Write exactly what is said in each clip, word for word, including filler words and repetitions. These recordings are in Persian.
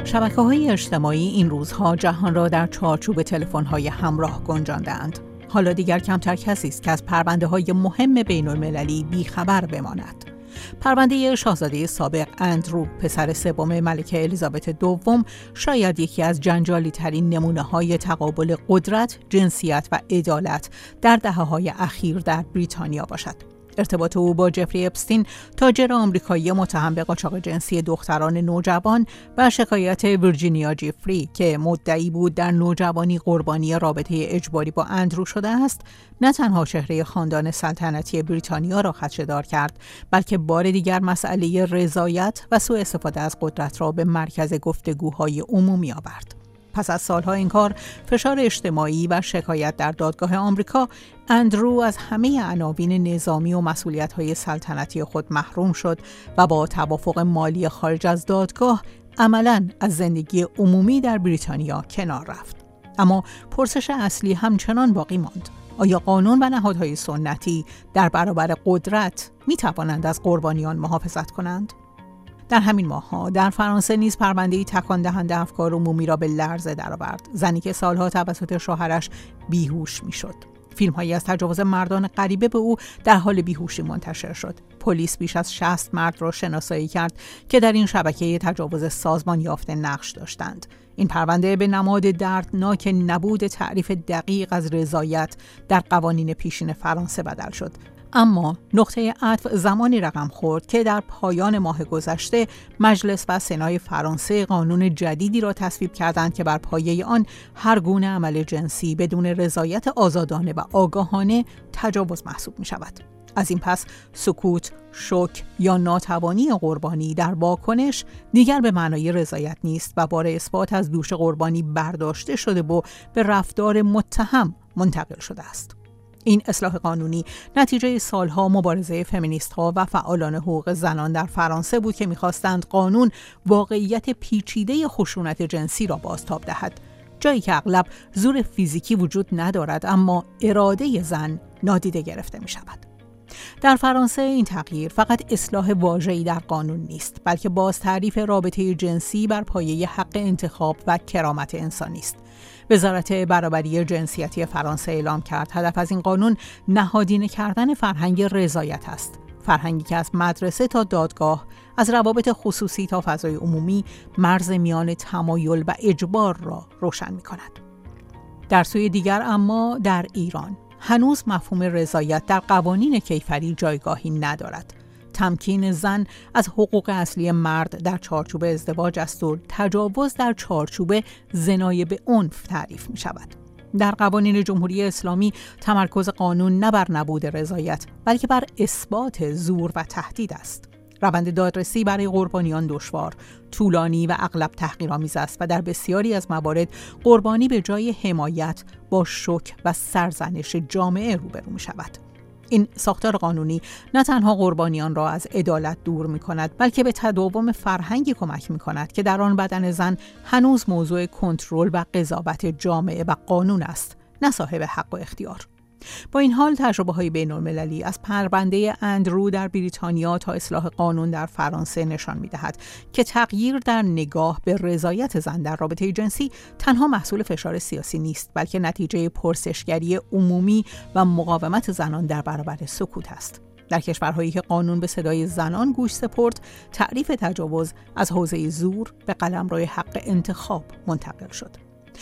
شبکه‌های اجتماعی این روزها جهان را در چارچوب تلفن‌های همراه گنجانده‌اند. حالا دیگر کمتر کسی است که از پرونده‌های مهم بین‌المللی بی‌خبر بماند. پرونده شاهزاده سابق اندرو، پسر سوم ملکه الیزابت دوم، شاید یکی از جنجالی‌ترین نمونه‌های تقابل قدرت، جنسیت و عدالت در دهه‌های اخیر در بریتانیا باشد. ارتباط او با جفری اپستین، تاجر آمریکایی متهم به قاچاق جنسی دختران نوجوان، و شکایت ویرجینیا جفری که مدعی بود در نوجوانی قربانی رابطه اجباری با اندرو شده است، نه تنها چهره خاندان سلطنتی بریتانیا را خدشه‌دار کرد، بلکه بار دیگر مسئله رضایت و سوء استفاده از قدرت را به مرکز گفتگوهای عمومی آورد. پس از سالها انکار، فشار اجتماعی و شکایت در دادگاه آمریکا، اندرو از همه عناوین نظامی و مسئولیت‌های سلطنتی خود محروم شد و با توافق مالی خارج از دادگاه عملاً از زندگی عمومی در بریتانیا کنار رفت. اما پرسش اصلی همچنان باقی ماند: آیا قانون و نهادهای سنتی در برابر قدرت می‌توانند از قربانیان محافظت کنند؟ در همین ماه‌ها در فرانسه نیز پرونده‌ای تکان دهنده افکار عمومی را به لرزه درآورد. زنی که سالها توسط شوهرش بیهوش می‌شد. فیلم‌هایی از تجاوز مردان غریبه به او در حال بیهوشی منتشر شد. پلیس بیش از شصت مرد را شناسایی کرد که در این شبکه تجاوز سازمان یافته نقش داشتند. این پرونده به نماد دردناک نبود تعریف دقیق از رضایت در قوانین پیشین فرانسه بدل شد. اما نقطه عطف زمانی رقم خورد که در پایان ماه گذشته مجلس و سنای فرانسه قانون جدیدی را تصویب کردند که بر پایه آن هر گونه عمل جنسی بدون رضایت آزادانه و آگاهانه تجاوز محسوب می شود. از این پس سکوت، شوک یا ناتوانی قربانی در واکنش دیگر به معنای رضایت نیست و بار اثبات از دوش قربانی برداشته شده و به رفتار متهم منتقل شده است. این اصلاح قانونی نتیجه سالها مبارزه فمینیست‌ها و فعالان حقوق زنان در فرانسه بود که می‌خواستند قانون واقعیت پیچیده خشونت جنسی را بازتاب دهد، جایی که اغلب زور فیزیکی وجود ندارد اما اراده زن نادیده گرفته می‌شود. در فرانسه این تغییر فقط اصلاح واژه‌ای در قانون نیست، بلکه باز تعریف رابطه جنسی بر پایه حق انتخاب و کرامت انسانی است. وزارت برابری جنسیتی فرانسه اعلام کرد هدف از این قانون نهادینه کردن فرهنگ رضایت است. فرهنگی که از مدرسه تا دادگاه، از روابط خصوصی تا فضای عمومی، مرز میان تمایل و اجبار را روشن می کند. در سوی دیگر اما در ایران هنوز مفهوم رضایت در قوانین کیفری جایگاهی ندارد. تمکین زن از حقوق اصلی مرد در چارچوب ازدواج است و تجاوز در چارچوب زنای به عنف تعریف می شود. در قوانین جمهوری اسلامی تمرکز قانون نه بر نبود رضایت بلکه بر اثبات زور و تهدید است. روند دادرسی برای قربانیان دشوار، طولانی و اغلب تحقیرآمیز است و در بسیاری از موارد قربانی به جای حمایت با شوک و سرزنش جامعه روبرو می شود. این ساختار قانونی نه تنها قربانیان را از عدالت دور می کند بلکه به تداوم فرهنگی کمک می کند که در آن بدن زن هنوز موضوع کنترل و قضاوت جامعه و قانون است، نه صاحب حق و اختیار. با این حال تجربه‌های بین‌المللی از پرونده اندرو در بریتانیا تا اصلاح قانون در فرانسه نشان می‌دهد که تغییر در نگاه به رضایت زن در رابطه جنسی تنها محصول فشار سیاسی نیست بلکه نتیجه پرسشگری عمومی و مقاومت زنان در برابر سکوت است. در کشورهایی که قانون به صدای زنان گوش سپرد، تعریف تجاوز از حوزه زور به قلمرو حق انتخاب منتقل شد.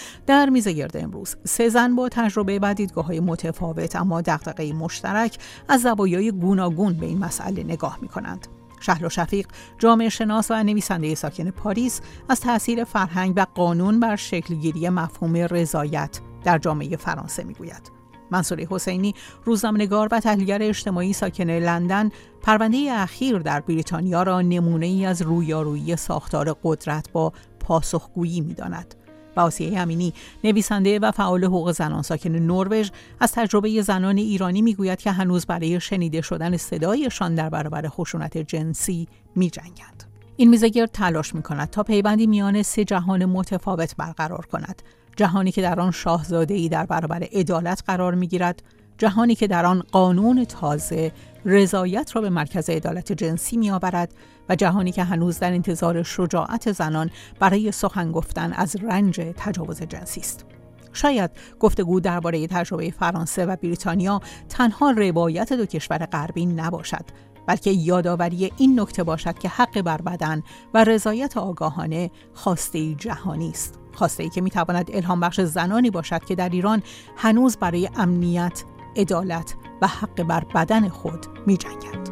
در میز گرد امروز سه زن با تجربه و دیدگاه‌های متفاوت اما دغدغه مشترک از زوایای گوناگون به این مسئله نگاه می‌کنند. شهلا شفیق، جامعه شناس و نویسنده ساکن پاریس، از تأثیر فرهنگ و قانون بر شکلگیری مفهوم رضایت در جامعه فرانسه می‌گوید. منصور حسینی، روزنامه‌نگار و تحلیلگر اجتماعی ساکن لندن، پرونده اخیر در بریتانیا را نمونه‌ای از رویارویی ساختار قدرت با پاسخگویی می‌داند. و آسیه امینی، نویسنده و فعال حقوق زنان ساکن نروژ، از تجربه زنان ایرانی میگوید که هنوز برای شنیده شدن صدایشان در برابر خشونت جنسی می‌جنگند. این میزگرد تلاش می‌کند تا پیوندی میان سه جهان متفاوت برقرار کند: جهانی که در آن شاهزاده‌ای در برابر عدالت قرار می‌گیرد، جهانی که در آن قانون تازه رضایت را به مرکز عدالت جنسی می‌آورد و جهانی که هنوز در انتظار شجاعت زنان برای سخن گفتن از رنج تجاوز جنسی است. شاید گفتگو درباره تجربه فرانسه و بریتانیا تنها روایت دو کشور غربی نباشد، بلکه یادآوری این نکته باشد که حق بر بدن و رضایت آگاهانه خواسته جهانی است. خواسته که میتواند الهام بخش زنانی باشد که در ایران هنوز برای امنیت، عدالت و حق بر بدن خود می‌جنگند.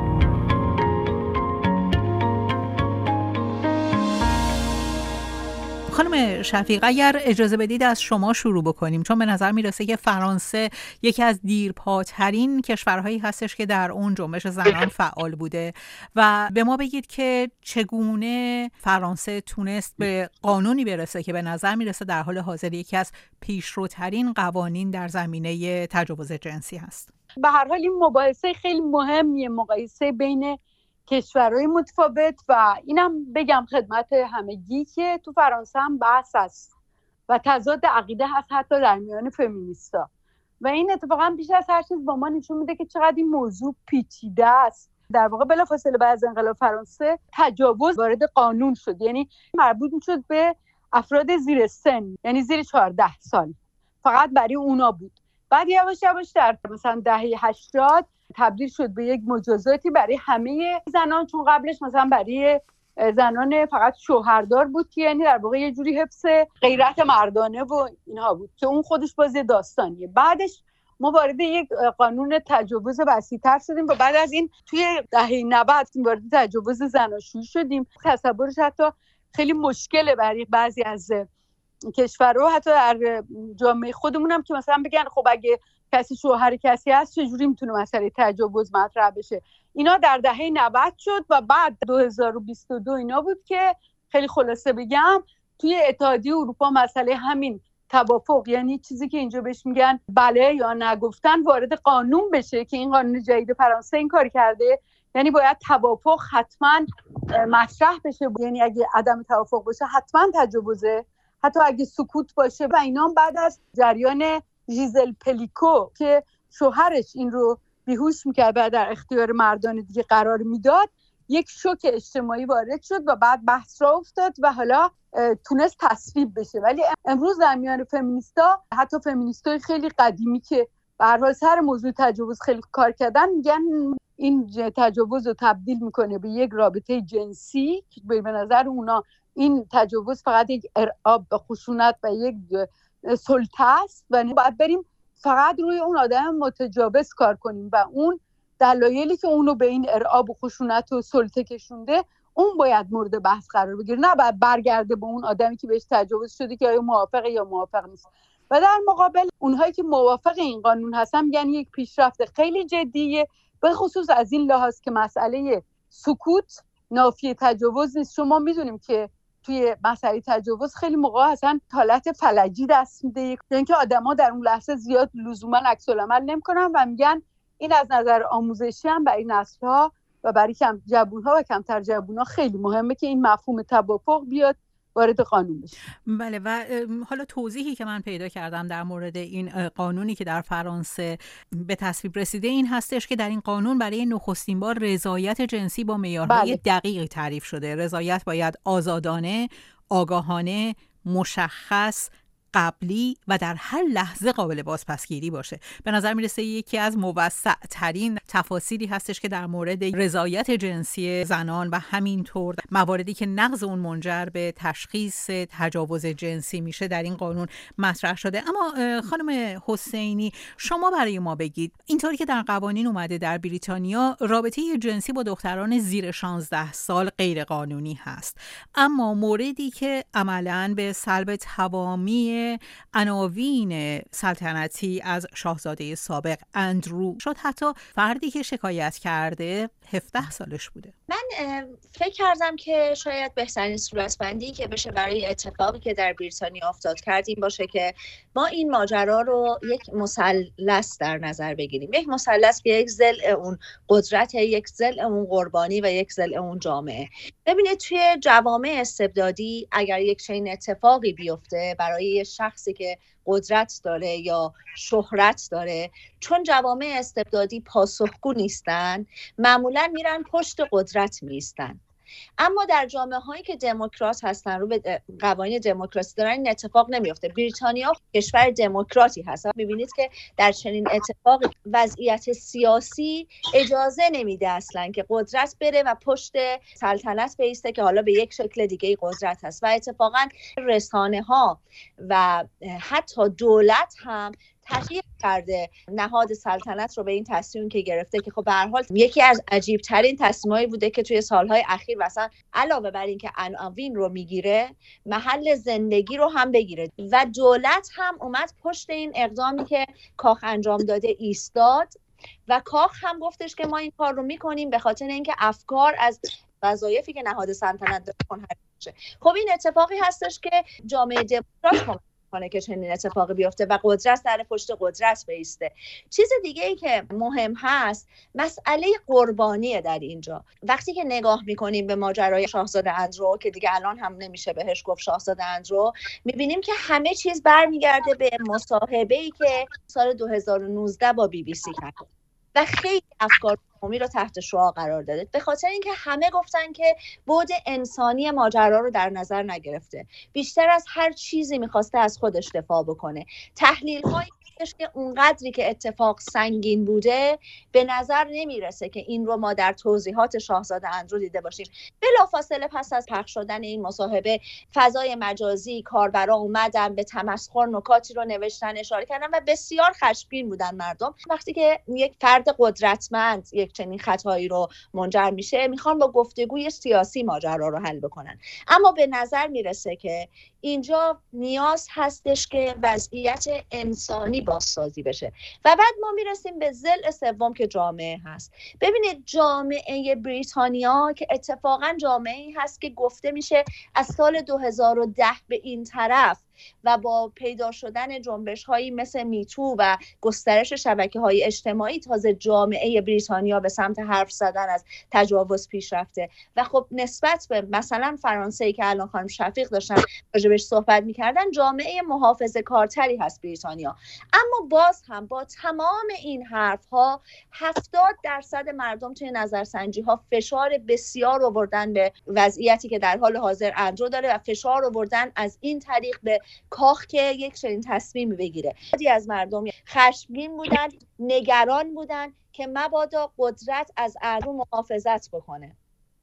خانم شفیق، اگر اجازه بدید از شما شروع بکنیم، چون به نظر میرسه که فرانسه یکی از دیرپاترین کشورهایی هستش که در اون جنبش زنان فعال بوده و به ما بگید که چگونه فرانسه تونست به قانونی برسه که به نظر میرسه در حال حاضر یکی از پیشروترین قوانین در زمینه تجاوز جنسی هست. به هر حال این مباحثه خیلی مهمیه، مقایسه بین کشورهای متفاوت، و اینم بگم خدمت همگی که تو فرانسه هم بحث هست و تضاد عقیده هست حتی در میان فمینیستا، و این اتفاقا بیش از هر چیز با ما نشون میده که چقدر این موضوع پیچیده است. در واقع بلافاصله بعد از انقلاب فرانسه تجاوز وارد قانون شد، یعنی مربوط میشد به افراد زیر سن، یعنی زیر چهارده سال، فقط برای اونا بود. بعد یواش یواش در مثلا دهه هشتاد تبدیل شد به یک مجازاتی برای همه زنان، چون قبلش مثلا برای زنان فقط شوهردار بود که یعنی در واقع یه جوری حفظ غیرت مردانه و اینها بود که اون خودش باز داستانیه. بعدش ما وارد یک قانون تجاوز وسیع‌تر شدیم و بعد از این توی دهه نود وارد تجاوز زناشویی شدیم. تصورش حتی خیلی مشکله برای بعضی از کشورها، حتی در جامعه خودمون هم، که مثلا بگن خب اگه کسی شوهر کسی هست چجوری میتونه مسئله تجاوز مطرح بشه. اینا در دهه نود شد و بعد دو هزار و بیست و دو اینا بود که خیلی خلاصه بگم توی اتحادیه اروپا مسئله همین توافق، یعنی چیزی که اینجا بهش میگن بله یا نگفتن، وارد قانون بشه که این قانون جدید فرانسه این کار کرده. یعنی باید توافق حتما مطرح بشه، یعنی اگه عدم توافق باشه حتما تجاوزه، حتی اگه سکوت باشه. و اینا بعد از جریان ژیزل پلیکو که شوهرش این رو بیهوش میکرد و در اختیار مردان دیگه قرار میداد، یک شوک اجتماعی وارد شد و بعد بحث را افتاد و حالا تونست تصویب بشه. ولی امروز در میان فمینیستا، حتی فمینیستای خیلی قدیمی که به هر حال سر موضوع تجاوز خیلی کار کردن، میگن این تجاوز رو تبدیل میکنه به یک رابطه جنسی که به نظر اونا این تجاوز فقط یک ارعاب به خشونت و یک سلطه است و باید بریم فقط روی اون آدم متجاوز کار کنیم و اون دلایلی که اونو به این ارعاب و خشونت و سلطه کشونده اون باید مورد بحث قرار بگیره، نه باید برگرده به اون آدمی که بهش تجاوز شده که آیا موافقه یا موافق نیست. و در مقابل اونهایی که موافق این قانون هستن میگن یک پیشرفت خیلی جدیه، به خصوص از این لحاظ که مسئله سکوت نافی تجاوز نیست. شما میدونیم که توی مسئله تجاوز خیلی موقع اصلا حالت فلجی دست میده، یعنی که آدما در اون لحظه زیاد لزوما عکس العمل نمیکنن و میگن این از نظر آموزشی هم برای نسل‌ها و برای کم جوون‌ها و کمتر جوون‌ها خیلی مهمه که این مفهوم توافق بیاد وارد قانون بشه. بله، و حالا توضیحی که من پیدا کردم در مورد این قانونی که در فرانسه به تصویب رسیده این هستش که در این قانون برای نخستین بار رضایت جنسی با معیارهای بله. دقیقی تعریف شده. رضایت باید آزادانه، آگاهانه، مشخص، قبلی و در هر لحظه قابل بازپسگیری باشه. به نظر میرسه یکی از موسع ترین تفاصیلی هستش که در مورد رضایت جنسی زنان و همینطور مواردی که نقض اون منجر به تشخیص تجاوز جنسی میشه در این قانون مطرح شده. اما خانم حسینی، شما برای ما بگید، اینطوری که در قوانین اومده در بریتانیا رابطه جنسی با دختران زیر شانزده سال غیر قانونی هست، اما موردی که عملاً به سلب توامی عناوین سلطنتی از شاهزاده سابق اندرو شد، حتی فردی که شکایت کرده هفده سالش بوده. من فکر کردم که شاید بهترین صورتبندی که بشه برای اتفاقی که در بریتانیا افتاد کردیم باشه که ما این ماجرا رو یک مثلث در نظر بگیریم، یک مثلث که یک ضلع اون قدرت، یک ضلع اون قربانی و یک ضلع اون جامعه. ببینید توی جوامع استبدادی اگر یک چنین اتفاقی بیفته برای شخصی که قدرت داره یا شهرت داره، چون جوامع استبدادی پاسخگو نیستن، معمولا میرن پشت قدرت میستن. اما در جامعه هایی که دموکرات هستن، رو به قوانین دموکراسی دارن، این اتفاق نمیفته. بریتانیا کشور دموکراتی هست. میبینید که در چنین اتفاق وضعیت سیاسی اجازه نمیده اصلا که قدرت بره و پشت سلطنت بیسته که حالا به یک شکل دیگه قدرت هست. و اتفاقا رسانه ها و حتی دولت هم تغییر کرده نهاد سلطنت رو به این تصمیم که گرفته که خب به هر حال یکی از عجیب ترین تصمیمایی بوده که توی سالهای اخیر مثلا علاوه بر این که عناوین رو میگیره، محل زندگی رو هم بگیره. و دولت هم اومد پشت این اقدامی که کاخ انجام داده ایستاد و کاخ هم گفتش که ما این کار رو میکنیم به خاطر اینکه افکار از وظایفی که نهاد سلطنت داره منحرف بشه. خب این اتفاقی هستش که جامعه دموکرات کنه که چنین اتفاقی بیفته و قدرت در پشت قدرت بیسته. چیز دیگه ای که مهم هست مسئله قربانیه. در اینجا وقتی که نگاه میکنیم به ماجرای شاهزاده اندرو که دیگه الان هم نمیشه بهش گفت شاهزاده اندرو، میبینیم که همه چیز برمیگرده به مصاحبه‌ای که سال دو هزار و نوزده با بی بی سی کرد و خیلی افکار عمومی رو تحت شعاع قرار داده، به خاطر اینکه همه گفتن که بعد انسانی ماجرا رو در نظر نگرفته، بیشتر از هر چیزی میخواسته از خودش دفاع بکنه. تحلیل هایی که اونقدری که اتفاق سنگین بوده به نظر نمیرسه که این رو ما در توضیحات شاهزاده اندرو دیده باشیم. بلافاصله پس از پخش شدن این مصاحبه فضای مجازی کاربرا اومدن به تمسخر نکاتی رو نوشتن، اشاره کردن و بسیار خشمگین بودن مردم. وقتی که یک فرد قدرتمند یک چنین خطایی رو منجر میشه، میخوان با گفتگوی سیاسی ماجرا رو حل بکنن. اما به نظر میرسه که اینجا نیاز هستش که وضعیت انسانی بازسازی بشه. و بعد ما میرسیم به ضلع سوم که جامعه هست. ببینید جامعه بریتانیا که اتفاقا جامعه‌ای هست که گفته میشه از سال دو هزار و ده به این طرف و با پیدا شدن جنبش هایی مثل میتو و گسترش شبکه های اجتماعی تازه جامعه بریتانیا به سمت حرف زدن از تجاوز پیش رفته. و خب نسبت به مثلا فرانسه که الان خانم شفیق داشتن راجبش صحبت میکردن، جامعه محافظه کارتری هست بریتانیا. اما باز هم با تمام این حرف ها هفتاد درصد مردم توی نظرسنجی ها فشار بسیار آوردن به وضعیتی که در حال حاضر اندرو داره و فشار آوردن از این طریق به کاخ که یک چنین تصمیمی بگیره. خیلی از مردم خشمگین بودن، نگران بودن که مبادا قدرت از اندرو محافظت بکنه.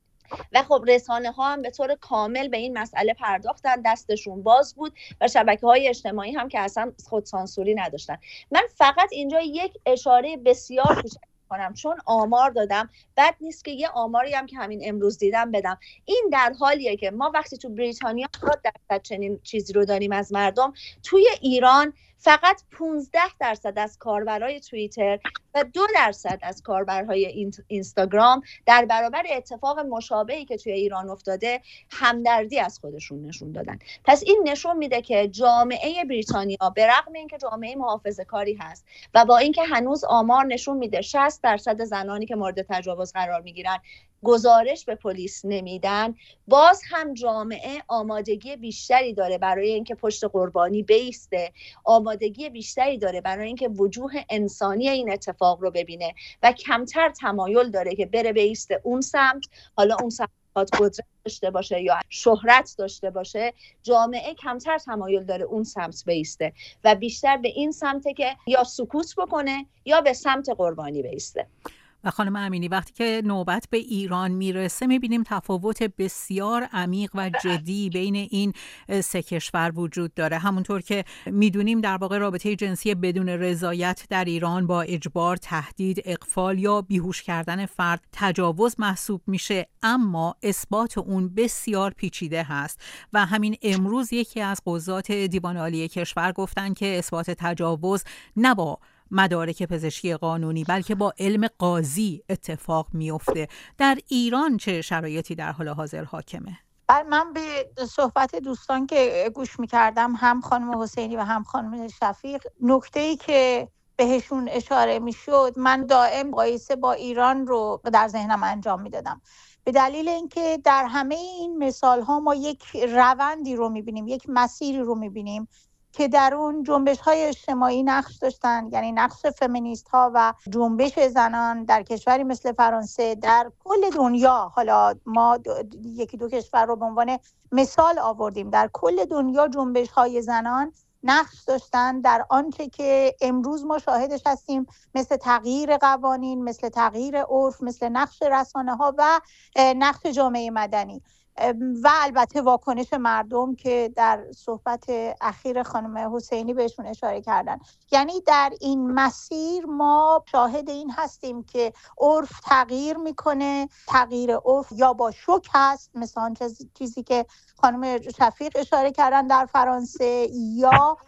و خب رسانه ها هم به طور کامل به این مسئله پرداختن، دستشون باز بود و شبکه های اجتماعی هم که اصلا خودسانسوری نداشتن. من فقط اینجا یک اشاره بسیار کوچک کنم چون آمار دادم، بد نیست که یه آماری هم که همین امروز دیدم بدم. این در حالیه که ما وقتی تو بریتانیا درصد چنین چیزی رو داریم از مردم، توی ایران فقط پانزده درصد از کاربرای توییتر و دو درصد از کاربرهای اینستاگرام در برابر اتفاق مشابهی که توی ایران افتاده همدردی از خودشون نشون دادن. پس این نشون میده که جامعه بریتانیا به رغم اینکه جامعه محافظه‌کاری هست و با اینکه هنوز آمار نشون میده شصت درصد زنانی که مورد تجاوز قرار میگیرن گزارش به پلیس نمیدن، باز هم جامعه آمادگی بیشتری داره برای اینکه پشت قربانی بیسته، آمادگی بیشتری داره برای اینکه وجوه انسانی این اتفاق رو ببینه و کمتر تمایل داره که بره بیسته اون سمت. حالا اون سمت قدرت داشته باشه یا شهرت داشته باشه، جامعه کمتر تمایل داره اون سمت بیسته و بیشتر به این سمته که یا سکوت بکنه یا به سمت قربانی بیسته. و خانم امینی وقتی که نوبت به ایران میرسه میبینیم تفاوت بسیار عمیق و جدی بین این سه کشور وجود داره. همونطور که میدونیم در واقع رابطه جنسی بدون رضایت در ایران با اجبار، تهدید، اغفال یا بیهوش کردن فرد تجاوز محسوب میشه، اما اثبات اون بسیار پیچیده هست و همین امروز یکی از قضات دیوان عالی کشور گفتن که اثبات تجاوز نه با مدارک پزشکی قانونی بلکه با علم قاضی اتفاق میفته. در ایران چه شرایطی در حال حاضر حاکمه؟ من به صحبت دوستان که گوش میکردم، هم خانم حسینی و هم خانم شفیق، نکته‌ای که بهشون اشاره میشد من دائم مقایسه با ایران رو در ذهنم انجام میدادم، به دلیل اینکه در همه این مثال ها ما یک روندی رو میبینیم، یک مسیری رو میبینیم که در اون جنبش های اجتماعی نقش داشتن، یعنی نقش فمینیست ها و جنبش زنان در کشوری مثل فرانسه، در کل دنیا. حالا ما یکی دو کشور رو به عنوان مثال آوردیم، در کل دنیا جنبش های زنان نقش داشتن در آنچه که امروز ما شاهدش هستیم، مثل تغییر قوانین، مثل تغییر عرف، مثل نقش رسانه ها و نقش جامعه مدنی و البته واکنش مردم که در صحبت اخیر خانم حسینی بهشون اشاره کردن. یعنی در این مسیر ما شاهد این هستیم که عرف تغییر میکنه. تغییر عرف یا با شوک هست، مثلا چیزی که خانم شفیق اشاره کردن در فرانسه، یا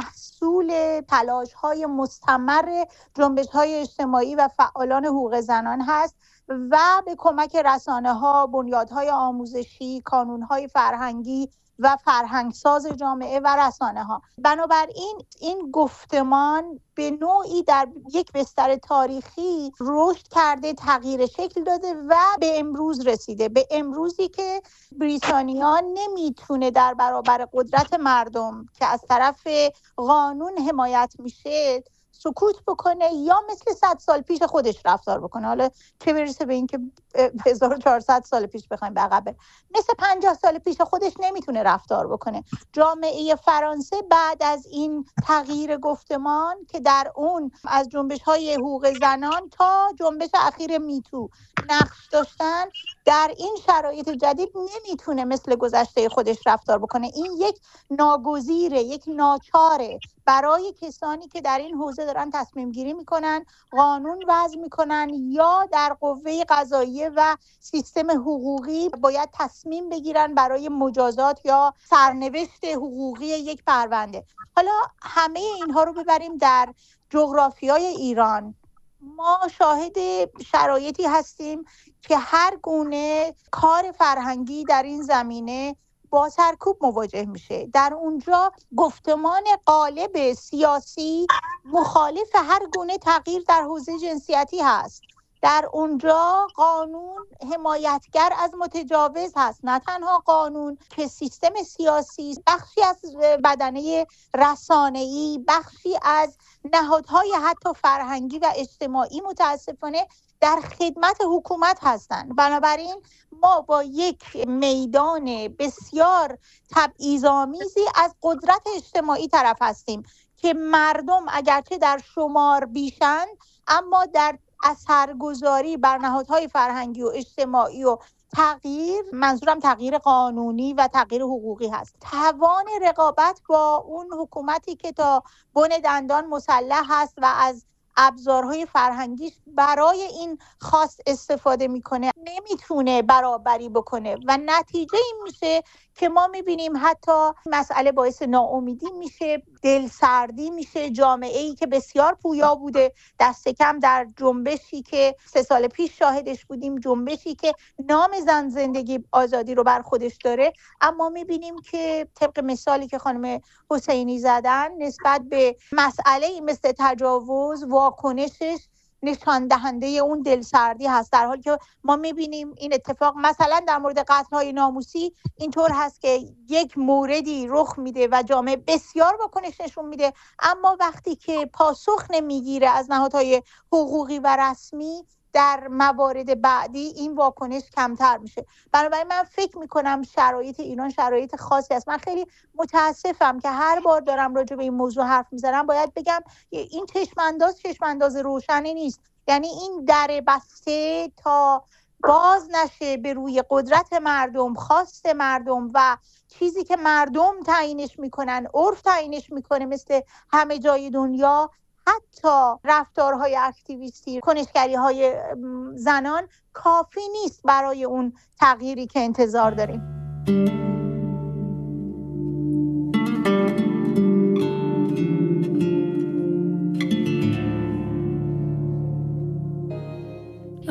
محصول تلاش‌های مستمر جنبش‌های اجتماعی و فعالان حقوق زنان هست و به کمک رسانه‌ها، بنیادهای آموزشی، کانون‌های فرهنگی و فرهنگساز جامعه و رسانه‌ها. بنابراین این گفتمان به نوعی در یک بستر تاریخی رشد کرده، تغییر شکل داده و به امروز رسیده، به امروزی که بریتانیا نمیتونه در برابر قدرت مردم که از طرف قانون حمایت میشه سکوت بکنه یا مثل صد سال پیش خودش رفتار بکنه. حالا چه برسه به این که هزار و چهارصد سال پیش بخوایم به عقب، مثل پنجاه سال پیش خودش نمیتونه رفتار بکنه. جامعه فرانسه بعد از این تغییر گفتمان که در اون از جنبش‌های حقوق زنان تا جنبش اخیر میتو نقش داشتن، در این شرایط جدید نمیتونه مثل گذشته خودش رفتار بکنه. این یک ناگزیره، یک ناچاره برای کسانی که در این حوزه دارن تصمیم گیری میکنن، قانون وضع میکنن یا در قوه قضاییه و سیستم حقوقی باید تصمیم بگیرن برای مجازات یا سرنوشت حقوقی یک پرونده. حالا همه اینها رو ببریم در جغرافیای ایران. ما شاهد شرایطی هستیم که هر گونه کار فرهنگی در این زمینه با سرکوب مواجه میشه. در اونجا گفتمان غالب سیاسی مخالف هر گونه تغییر در حوزه جنسیتی هست. در اونجا قانون حمایتگر از متجاوز هست. نه تنها قانون که سیستم سیاسی، بخشی از بدنه رسانه‌ای، بخشی از نهادهای حتی فرهنگی و اجتماعی متاسفانه در خدمت حکومت هستند. بنابراین ما با یک میدان بسیار تبعیض‌آمیزی از قدرت اجتماعی طرف هستیم که مردم اگرچه در شمار بیشند اما در اثرگذاری بر نهادهای فرهنگی و اجتماعی و تغییر، منظورم تغییر قانونی و تغییر حقوقی هست، توان رقابت با اون حکومتی که تا بن دندان مسلح هست و از ابزارهای فرهنگیش برای این خواست استفاده میکنه، نمیتونه برابری بکنه و نتیجه این میشه که ما میبینیم حتی مسئله باعث ناامیدی میشه، دلسردی میشه. جامعه ای که بسیار پویا بوده، دست کم در جنبشی که سه سال پیش شاهدش بودیم، جنبشی که نام زن زندگی آزادی رو بر خودش داره، اما میبینیم که طبق مثالی که خانم حسینی زدن نسبت به مسئله مثل تجاوز، واکنشش نشان دهنده اون دلسردی هست، در حالی که ما میبینیم این اتفاق مثلا در مورد قتل‌های ناموسی اینطور هست که یک موردی رخ میده و جامعه بسیار واکنش نشون میده، اما وقتی که پاسخ نمیگیره از نهادهای حقوقی و رسمی، در موارد بعدی این واکنش کمتر میشه. بنابراین من فکر میکنم شرایط ایران شرایط خاصی است. من خیلی متاسفم که هر بار دارم راجع به این موضوع حرف میزنم باید بگم این چشمانداز چشمانداز روشنی نیست. یعنی این در بسته تا باز نشه به روی قدرت مردم، خواست مردم و چیزی که مردم تعیینش میکنن، عرف تعیینش میکنه، مثل همه جای دنیا، حتی رفتارهای اکتیویستی، کنشگری‌های زنان کافی نیست برای اون تغییری که انتظار داریم.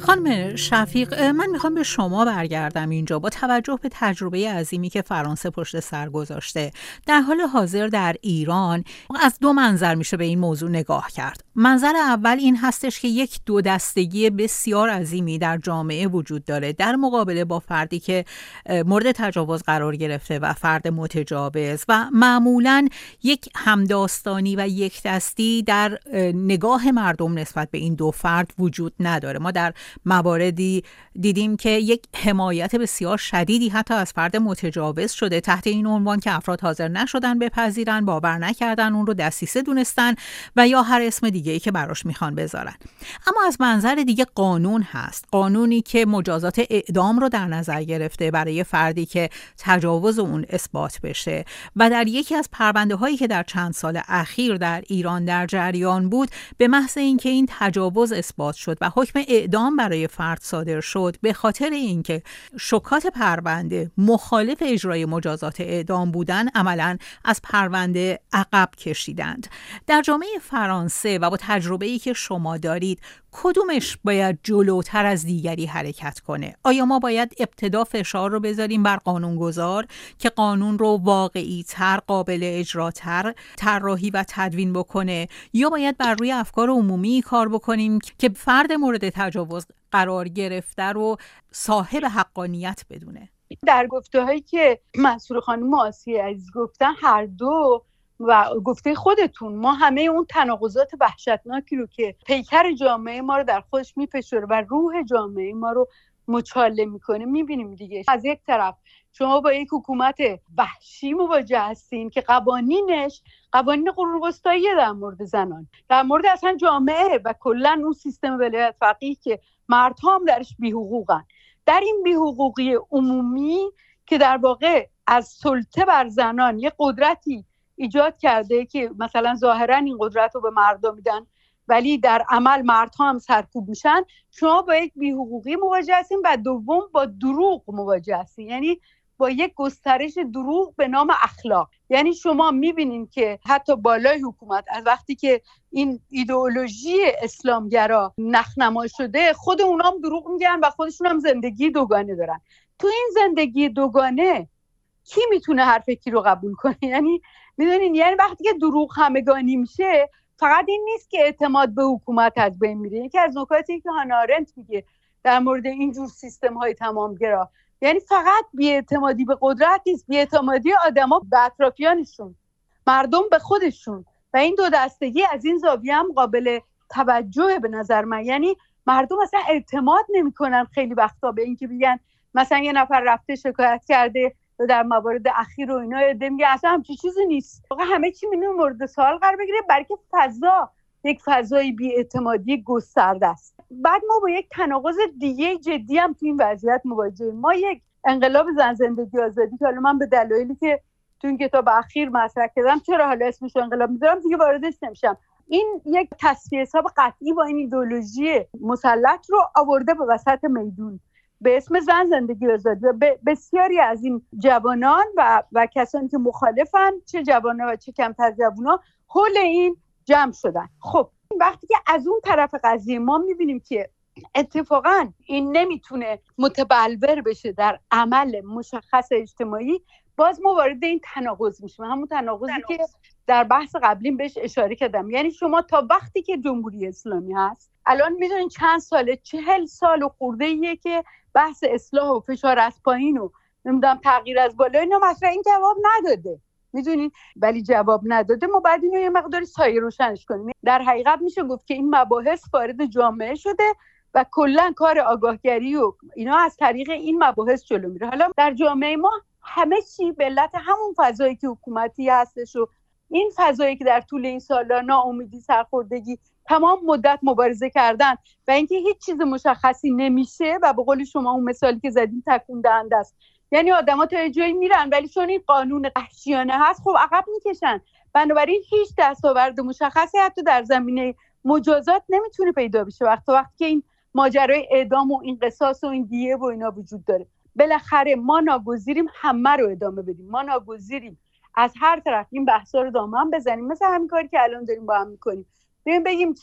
خانم شفیق، من میخوام به شما برگردم اینجا. با توجه به تجربه عظیمی که فرانسه پشت سر گذاشته، در حال حاضر در ایران از دو منظر میشه به این موضوع نگاه کرد. منظر اول این هستش که یک دو دستگی بسیار عظیمی در جامعه وجود داره در مقابله با فردی که مورد تجاوز قرار گرفته و فرد متجاوز، و معمولاً یک همداستانی و یک دستی در نگاه مردم نسبت به این دو فرد وجود نداره. ما در مواردی دیدیم که یک حمایت بسیار شدیدی حتی از فرد متجاوز شده تحت این عنوان که افراد حاضر نشدن بپذیرن، باور نکردن، اون رو دسیسه دونستن و یا هر اسم دیگه‌ای که براش میخوان بذارن. اما از منظر دیگه قانون هست، قانونی که مجازات اعدام رو در نظر گرفته برای فردی که تجاوز اون اثبات بشه، و در یکی از پرونده هایی که در چند سال اخیر در ایران در جریان بود، به محض اینکه این تجاوز اثبات شد و حکم اعدام برای فرد صادر شد، به خاطر اینکه شکات پرونده مخالف اجرای مجازات اعدام بودن، عملاً از پرونده عقب کشیدند. در جامعه فرانسه و با تجربه‌ای که شما دارید، کدومش باید جلوتر از دیگری حرکت کنه؟ آیا ما باید ابتدا فشار رو بذاریم بر قانونگذار که قانون رو واقعی تر، قابل اجراتر طراحی و تدوین بکنه، یا باید بر روی افکار عمومی کار بکنیم که فرد مورد تجاوز قرار گرفته رو صاحب حقانیت بدونه؟ در گفته‌هایی که منصور خانم آسیه عزیز گفتن، هر دو و گفته خودتون، ما همه اون تناقضات وحشتناکی رو که پیکر جامعه ما رو در خودش میفشاره و روح جامعه ما رو مچاله میکنه میبینیم دیگه. از یک طرف شما با یک حکومت وحشی مواجه هستین که قوانینش قوانین قرون وسطایی در مورد زنان، در مورد اصلا جامعه و کلا اون سیستم ولایت فقیه که مردها هم درش بی‌حقوقن. در این بی‌حقوقی عمومی که در واقع از سلطه بر زنان یک قدرتی ایجاد کرده که مثلا ظاهرا این قدرت رو به مردم میدن ولی در عمل مردها هم سرکوب میشن، شما با یک بی‌حقوقی مواجه هستین و دوم با دروغ مواجه هستین، یعنی با یک گسترش دروغ به نام اخلاق. یعنی شما میبینین که حتی بالای حکومت از وقتی که این ایدئولوژی اسلامگرا نخنما شده، خود اونا هم دروغ میگن و خودشون هم زندگی دوگانه دارن. تو این زندگی دوگانه کی میتونه حرف کی رو قبول کنه؟ یعنی میدونین، یعنی وقتی که دروغ همگانی میشه، فقط این نیست که اعتماد به حکومت از بین میره. یکی از نکاتی که هانا آرنت میگه در مورد اینجور سیستم های تمامگرا، یعنی فقط بی‌اعتمادی به قدرت نیست، بی‌اعتمادی آدما به اطرافیانشون، مردم به خودشون، و این دو دستگی از این زاویه هم قابل توجه به نظر من. یعنی مردم اصلا اعتماد نمیکنن خیلی وقتا به این که بگن مثلا یه نفر رفته شکایت کرده و در موارد اخیر و اینا ایده میگه اصلا همچین چیزی نیست. واقعا همه چی میونه مورد سوال قرار بگیره، برای که فضا یک فضای بی‌اعتمادی گسترده است. بعد ما با یک تناقض دیگه جدی هم تو این وضعیت مواجهیم. ما یک انقلاب زن زندگی آزادی که حالا من به دلایلی که تو این کتاب اخیر مطرح کردم چرا حالا اسمش انقلاب میذارم دیگه واردش نمیشم، این یک تصفیه حساب قطعی با این ایدئولوژی مسلط رو آورده به وسط میدون به اسم زن زندگی آزادی. و بسیاری از این جوانان و و کسانی که مخالفن، چه جوانان و چه کمتر جوانا، حول این جمع شدن. خب وقتی که از اون طرف قضیه ما میبینیم که اتفاقا این نمیتونه متبلور بشه در عمل مشخص اجتماعی، باز ما وارد این تناقض میشیم، همون تناقضی تناقض. که در بحث قبلیم بهش اشاره کردم. یعنی شما تا وقتی که جمهوری اسلامی هست، الان میدونین چند ساله، چهل سال و خورده ایه که بحث اصلاح و فشار از پایین و نمیدونم تغییر از بالا اینا مطرح، این جواب نداده، میدونین، ولی جواب نداده. ما بعد اینو یه مقداری سایه روشنش کنیم. در حقیقت میشه گفت که این مباحث وارد جامعه شده و کلا کار آگاهگری و اینا از طریق این مباحث جلو میره. حالا در جامعه ما همه چی به علت همون فضایی که حکومتی هستش و این فضایی که در طول این سالا ناامیدی، سرخوردگی، تمام مدت مبارزه کردن و اینکه هیچ چیز مشخصی نمیشه و به قول شما اون مثالی که زدین تکون دهنده است. یعنی آدما تا یه جایی میرن ولی چون این قانون وحشیانه هست خب عقب میکشن، بنابراین هیچ دستاورد مشخصی حتی در زمینه مجازات نمیتونه پیدا بشه وقتی وقتی که این ماجرای اعدام و این قصاص و این دیه و اینا وجود داره. بالاخره ما ناگزیریم همه رو ادامه بدیم، ما ناگزیریم از هر طرف این بحثا رو دامن بزنیم، مثل همین کاری که الان داریم با هم میکنیم. ببین بگیم که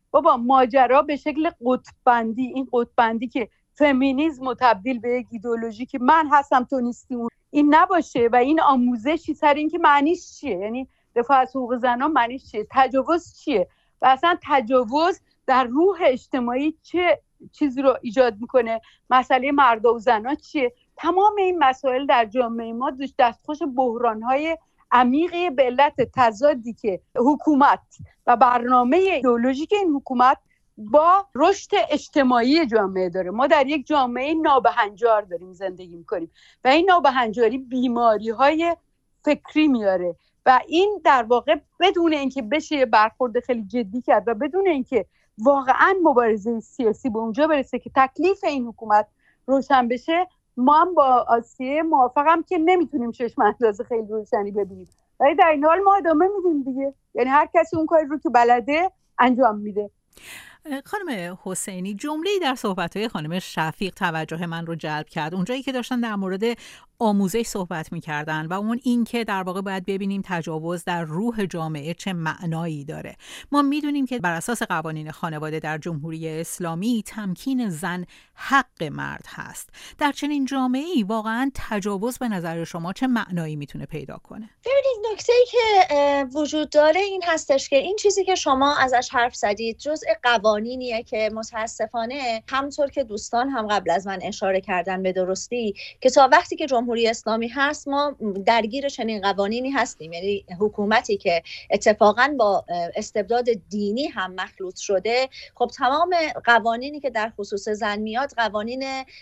بابا ماجرا به شکل قطب‌بندی، این قطب‌بندی که فمینیسم رو تبدیل به یک ایدئولوژی که من هستم تو نیستی اون، این نباشه و این آموزشی سر این که معنیش چیه، یعنی دفاع از حقوق زنان معنیش چیه، تجاوز چیه و اصلا تجاوز در روح اجتماعی چه چیزی رو ایجاد میکنه، مسئله مرد و زنان چیه. تمام این مسائل در جامعه ما دستخوش بحران‌های عمیقی به علت تضادی که حکومت و برنامه ایدئولوژیک این حکومت با رشد اجتماعی جامعه داره. ما در یک جامعه نابهنجار داریم زندگی میکنیم و این نابهنجاری بیماری‌های فکری میاره و این در واقع بدون اینکه بشه برخورد خیلی جدی کرد و بدون اینکه واقعا مبارزه سیاسی به اونجا برسه که تکلیف این حکومت روشن بشه، ما هم با آسیه موافقم که نمیتونیم چشم انداز خیلی روشنی ببینیم، ولی در این حال ما ادامه میدیم دیگه، یعنی هر کسی اون کاری رو که بلده انجام میده. خانم حسینی، جمله‌ای در صحبت‌های خانم شفیق توجه من رو جلب کرد، اونجایی که داشتن در مورد آموزش صحبت می‌کردن و اون این که در واقع باید ببینیم تجاوز در روح جامعه چه معنایی داره. ما می‌دونیم که بر اساس قوانین خانواده در جمهوری اسلامی تمکین زن حق مرد هست. در چنین جامعه‌ای واقعاً تجاوز به نظر شما چه معنایی میتونه پیدا کنه؟ ببینید، نکته‌ای که وجود داره این هستش که این چیزی که شما ازش حرف زدید جزء قوانینیه که متاسفانه همونطور که دوستان هم قبل از من اشاره کردن به درستی که تا وقتی که جمهوری اسلامی هست ما درگیر چنین قوانینی هستیم، یعنی حکومتی که اتفاقا با استبداد دینی هم مخلوط شده. خب تمام قوانینی که در خصوص زن میاد قوانین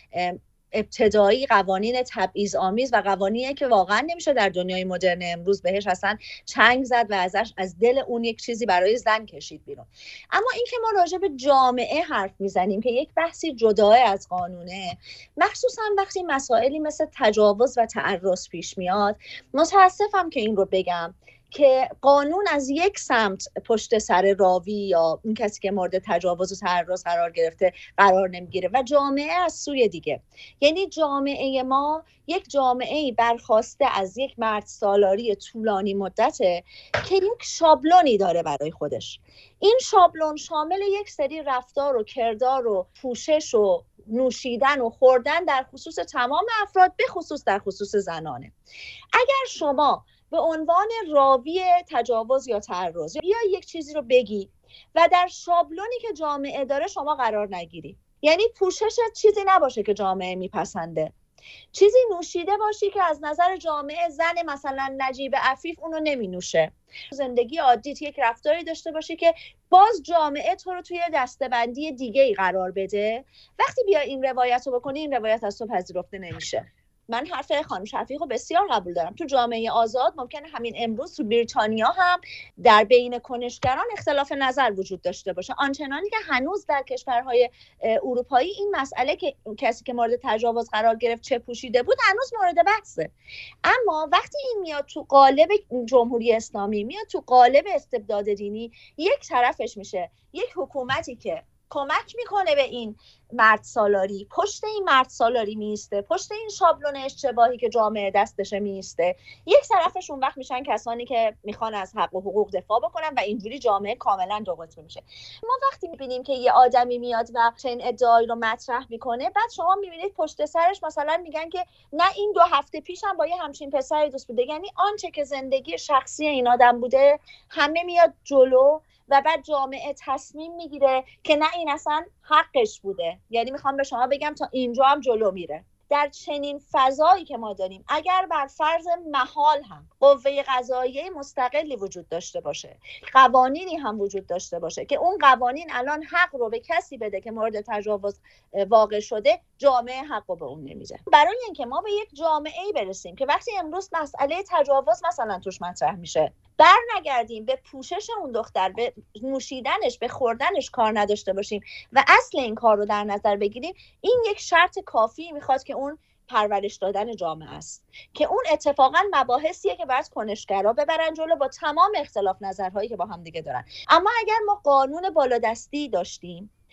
ابتدایی، قوانین تبعیض‌آمیز و قوانینی که واقعا نمیشه در دنیای مدرن امروز بهش اصلا چنگ زد و ازش از دل اون یک چیزی برای زن کشید بیرون. اما این که ما راجع به جامعه حرف میزنیم که یک بحثی جدا از قانونه، مخصوصا وقتی مسائلی مثل تجاوز و تعرض پیش میاد، متاسفم که این رو بگم که قانون از یک سمت پشت سر راوی یا اون کسی که مورد تجاوز و تعرض قرار گرفته قرار نمیگیره و جامعه از سوی دیگه. یعنی جامعه ما یک جامعه برخواسته از یک مرد سالاری طولانی مدته که یک شابلونی داره برای خودش. این شابلون شامل یک سری رفتار و کردار و پوشش و نوشیدن و خوردن در خصوص تمام افراد، به خصوص در خصوص زنانه. اگر شما به عنوان راوی تجاوز یا تعرض یا یک چیزی رو بگی و در شابلونی که جامعه داره شما قرار نگیری، یعنی پوششت چیزی نباشه که جامعه میپسنده، چیزی نوشیده باشی که از نظر جامعه زن مثلا نجیب عفیف اونو نمی نوشه، زندگی عادیت یک رفتاری داشته باشی که باز جامعه تو رو توی دسته‌بندی دیگه‌ای قرار بده، وقتی بیا این روایت رو بکنی این روایت از تو پذیرفته نمیشه. من حرف خانم شفیق رو بسیار قبول دارم. تو جامعه آزاد ممکنه همین امروز تو بریتانیا هم در بین کنشگران اختلاف نظر وجود داشته باشه، آنچنانی که هنوز در کشورهای اروپایی این مسئله که کسی که مورد تجاوز قرار گرفت چه پوشیده بود هنوز مورد بحثه. اما وقتی این میاد تو قالب جمهوری اسلامی، میاد تو قالب استبداد دینی، یک طرفش میشه یک حکومتی که کمک میکنه به این مرد سالاری، پشت این مرد سالاری میسته، پشت این شابلون اشتباهی که جامعه دستشه میسته. یک طرفش اون وقت میشن کسانی که میخوان از حق و حقوق دفاع بکنن و اینجوری جامعه کاملا دو قطبی میشه. ما وقتی میبینیم که یه آدمی میاد و چنین ادعایی رو مطرح میکنه، بعد شما میبینید پشت سرش مثلا میگن که نه این دو هفته پیش هم با یه همچین پسری دوست بوده، یعنی آنچه که زندگی شخصی این آدم بوده همه میاد جلو و بعد جامعه تصمیم میگیره که نه این اصلا حقش بوده. یعنی میخوام به شما بگم تا اینجا هم جلو میره. در چنین فضایی که ما داریم، اگر بر فرض محال هم قوه قضاییه مستقلی وجود داشته باشه، قوانینی هم وجود داشته باشه که اون قوانین الان حق رو به کسی بده که مورد تجاوز واقع شده، جامعه حق رو به اون نمیده. برای اینکه ما به یک جامعه‌ای برسیم که وقتی امروز مسئله تجاوز مثلا توش مطرح میشه، بر نگردیم به پوشش اون دختر، به نوشیدنش، به خوردنش کار نداشته باشیم و اصل این کار رو در نظر بگیریم، این یک شرط کافی میخواد که اون پرورش دادن جامعه است، که اون اتفاقا مباحثیه که باید کنشگرا ببرن جلو با تمام اختلاف نظرهایی که با هم دیگه دارن. اما اگر ما قانون بالادستی داشتیم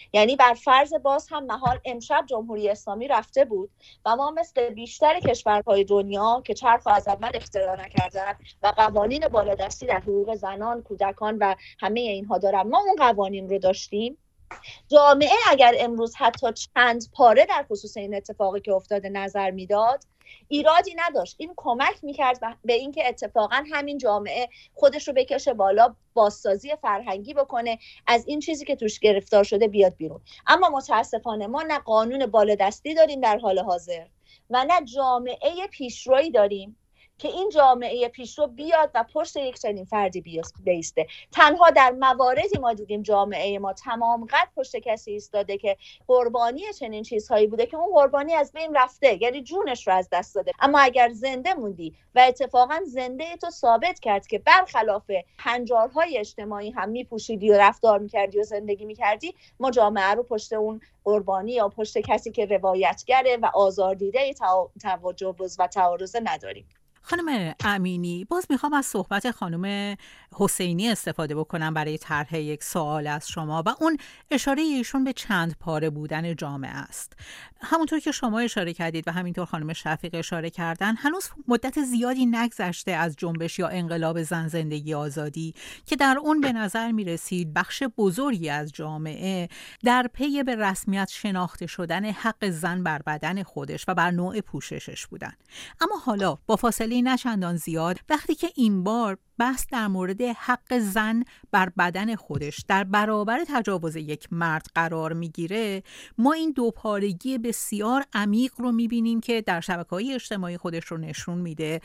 یعنی بر فرض باز هم محال امشب جمهوری اسلامی رفته بود و ما مثل بیشتر کشورهای دنیا که چرخ از اول اختراع نکردن و قوانین بالادستی در حقوق زنان، کودکان و همه اینها دارن، ما اون قوانین رو داشتیم. جامعه اگر امروز حتی چند پاره در خصوص این اتفاقی که افتاده نظر میداد، ایرادی نداشت. این کمک میکرد به اینکه اتفاقا همین جامعه خودش رو بکشه بالا، بازسازی فرهنگی بکنه، از این چیزی که توش گرفتار شده بیاد بیرون. اما متاسفانه ما نه قانون بالادستی داریم در حال حاضر و نه جامعه پیشرویی داریم که این جامعه پیشرو بیاد و پشت یک چنین فردی بیسته. تنها در مواردی ما دیدیم جامعه ما تمام قد پشت کسی ایستاده که قربانی چنین چیزهایی بوده که اون قربانی از بین رفته، یعنی جونش رو از دست داده. اما اگر زنده موندی و اتفاقا زنده تو ثابت کرد که برخلاف هنجارهای اجتماعی هم میپوشیدی و رفتار میکردی و زندگی میکردی، ما جامعه رو پشت اون قربانی یا پشت کسی که روایتگره و آزاردیده تجاوز و تعارض نداریم. خانم امینی، باز میخوام از صحبت خانم حسینی استفاده بکنم برای طرح یک سوال از شما و اون اشاره ایشون به چند پاره بودن جامعه است. همونطور که شما اشاره کردید و همینطور خانم شفیق اشاره کردن، هنوز مدت زیادی نگذشته از جنبش یا انقلاب زن زندگی آزادی که در اون به نظر میرسید بخش بزرگی از جامعه در پی به رسمیت شناخته شدن حق زن بر بدن خودش و بر نوع پوششش بودن. اما حالا با فاصله نه چندان زیاد، وقتی که این بار بحث در مورد حق زن بر بدن خودش در برابر تجاوز یک مرد قرار میگیره، ما این دوپارگی بسیار عمیق رو میبینیم که در شبکه‌های اجتماعی خودش رو نشون میده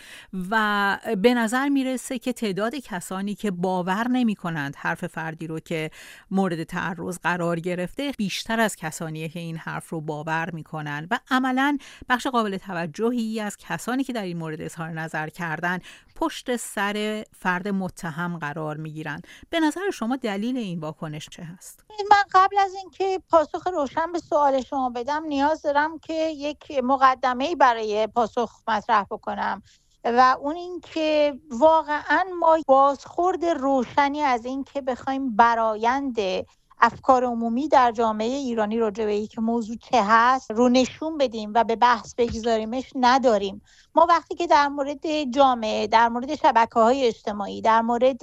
و به نظر میرسه که تعداد کسانی که باور نمی‌کنند حرف فردی رو که مورد تعرض قرار گرفته بیشتر از کسانیه که این حرف رو باور میکنن و عملاً بخش قابل توجهی از کسانی که در این مورد اظهار نظر کردن پشت سر فرد متهم قرار میگیرن. به نظر شما دلیل این واکنش چه هست؟ من قبل از اینکه پاسخ روشن به سوال شما بدم نیاز دارم که یک مقدمه‌ای برای پاسخ مطرح بکنم و اون این که واقعا ما بازخورد روشنی از این که بخوایم برآیند افکار عمومی در جامعه ایرانی راجع به اینکه موضوع چه هست رو نشون بدیم و به بحث بگذاریمش نداریم. ما وقتی که در مورد جامعه، در مورد شبکه‌های اجتماعی، در مورد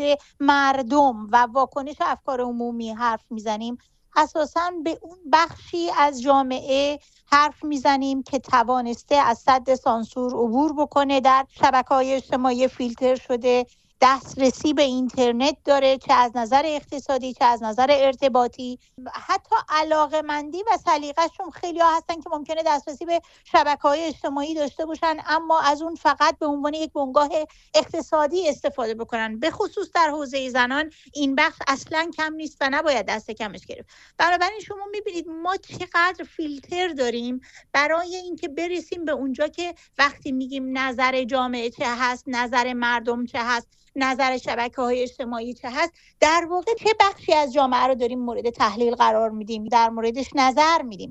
مردم و واکنش افکار عمومی حرف میزنیم، اساساً به اون بخشی از جامعه حرف میزنیم که توانسته از سد سانسور عبور بکنه، در شبکه‌های اجتماعی فیلتر شده، دسترسی به اینترنت داره، چه از نظر اقتصادی چه از نظر ارتباطی. حتی علاقه‌مندی و سلیقه‌شون خیلی ها هستن که ممکنه دسترسی به شبکه‌های اجتماعی داشته باشن اما از اون فقط به عنوان یک بنگاه اقتصادی استفاده بکنن. به خصوص در حوزه زنان این بخش اصلاً کم نیست و نباید دست کمش گرفت. بنابراین شما می‌بینید ما چقدر فیلتر داریم برای اینکه برسیم به اونجا که وقتی میگیم نظر جامعه چه هست، نظر مردم چه هست، نظر شبکه‌های اجتماعی چه هست، در واقع چه بخشی از جامعه رو داریم مورد تحلیل قرار میدیم، در موردش نظر میدیم.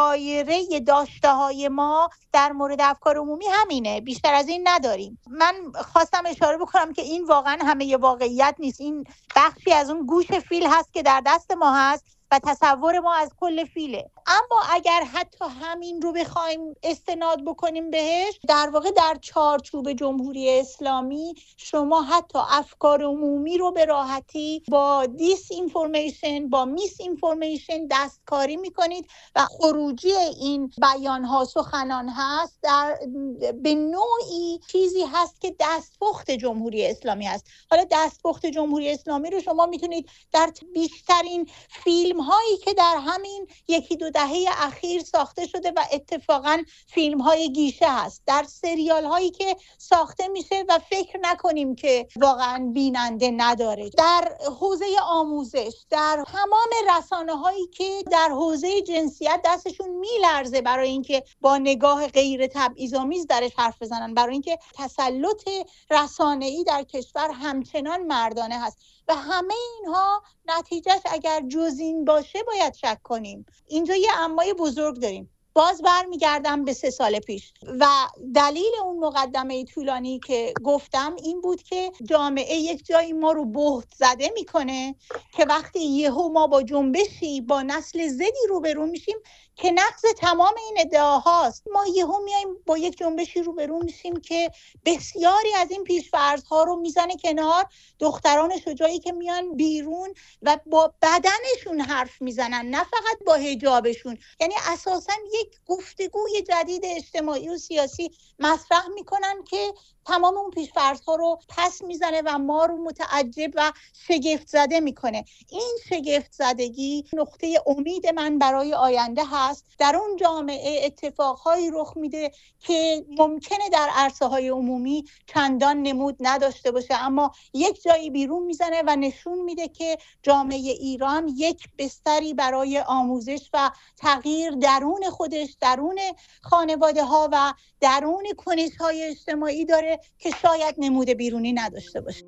دایره داشته‌های ما در مورد افکار عمومی همینه، بیشتر از این نداریم. من خواستم اشاره بکنم که این واقعا همه ی واقعیت نیست، این بخشی از اون گوش فیل هست که در دست ما هست و تصور ما از کل فیله. اما اگر حتی همین رو بخوایم استناد بکنیم بهش، در واقع در چارچوب جمهوری اسلامی شما حتی افکار عمومی رو به راحتی با دیس اینفورمیشن، با میس اینفورمیشن دستکاری میکنید و خروجی این بیان ها، سخنان هست در به نوعی چیزی هست که دستپخت جمهوری اسلامی هست. حالا دستپخت جمهوری اسلامی رو شما میتونید در بیشترین فیلم هایی که در همین یکی دو دهه اخیر ساخته شده و اتفاقا فیلم های گیشه هست، در سریال هایی که ساخته میشه و فکر نکنیم که واقعا بیننده نداره، در حوزه آموزش، در تمام رسانه هایی که در حوزه جنسیت دستشون میلرزه برای اینکه با نگاه غیر تبعیض‌آمیز درش حرف بزنن، برای اینکه تسلط رسانه‌ای در کشور همچنان مردانه هست و همه اینها نتیجهش اگر جز این باشه باید شک کنیم. اینجا یه امای بزرگ داریم. باز برمیگردم به سه سال پیش و دلیل اون مقدمه طولانی که گفتم این بود که جامعه یک جایی ما رو بهت زده میکنه که وقتی یهو ما با جنبشی با نسل زدی روبرو میشیم که نقض تمام این ادعاهاست، ما یهو میایم با یک جنبشی روبرو میشیم که بسیاری از این پیش‌فرض‌ها رو میزنه کنار. دختران شجاعی که میان بیرون و با بدنشون حرف میزنن، نه فقط با حجابشون، یعنی اساساً یک گفتگوی جدید اجتماعی و سیاسی مطرح میکنن که تمام اون پیش‌فرض‌ها رو پس میزنه و ما رو متعجب و شگفت زده میکنه. این شگفت زدگی نقطه امید من برای آینده هست. در اون جامعه اتفاقهایی رخ میده که ممکنه در عرصه‌های عمومی چندان نمود نداشته باشه، اما یک جایی بیرون میزنه و نشون میده که جامعه ایران یک بستری برای آموزش و تغییر درون خودش، درون خانواده ها و درون کنش‌های اجتماعی داره که شاید نمود بیرونی نداشته باشه.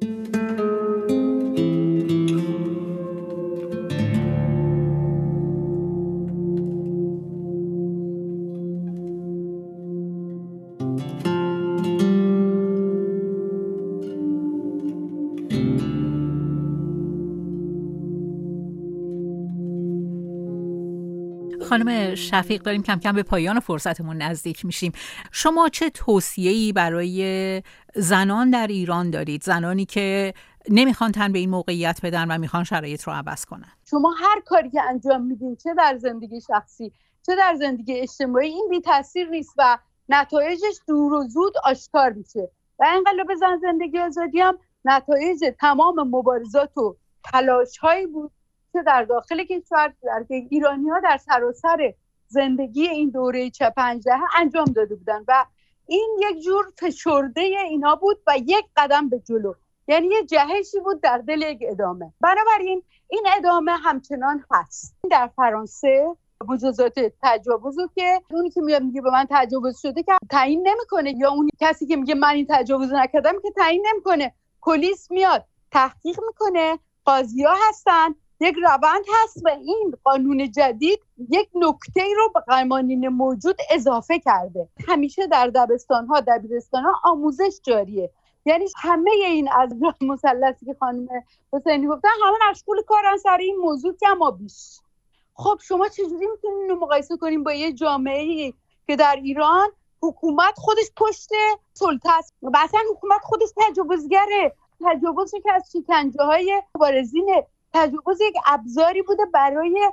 خانم شفیق، داریم کم کم به پایان فرصتمون نزدیک میشیم. شما چه توصیه‌ای برای زنان در ایران دارید؟ زنانی که نمیخوان تن به این موقعیت بدن و میخوان شرایط رو عوض کنن. شما هر کاری که انجام میدین، چه در زندگی شخصی چه در زندگی اجتماعی، این بی تاثیر نیست و نتایجش دور و زود آشکار میشه. و انقلاب زن زندگی آزادی هم نتایج تمام مبارزات و تلاش‌هایی بود که در داخل کشور در که ایرانی‌ها در سراسر زندگی این دوره چه پنج دهه انجام داده بودن و این یک جور فشرده اینا بود و یک قدم به جلو، یعنی یه جهشی بود در دل یک ادامه. بنابراین این ادامه همچنان هست. در فرانسه مجازات تجاوز رو که اونی که میاد میگه به من تجاوز شده که تعیین نمیکنه، یا اون کسی که میگه من این تجاوز نکردم که تعیین نمیکنه، پلیس میاد تحقیق میکنه، قاضی‌ها هستن، یک روند هست و این قانون جدید یک نکته رو به قوانین موجود اضافه کرده. همیشه در دبستان‌ها، دبیرستان‌ها آموزش جاریه، یعنی همه این از مثلثی که خانم حسینی گفتن همه مشغول کارن سر این موضوع کما بیش. خب شما چجوری میتونین اینو مقایسه کنین با یه جامعه‌ای که در ایران حکومت خودش پشت سلطه است و اصلا حکومت خودش تجاوزگره، تجاوزی که از شکنجه‌های مبارزینه، تجاوز یک ابزاری بوده برای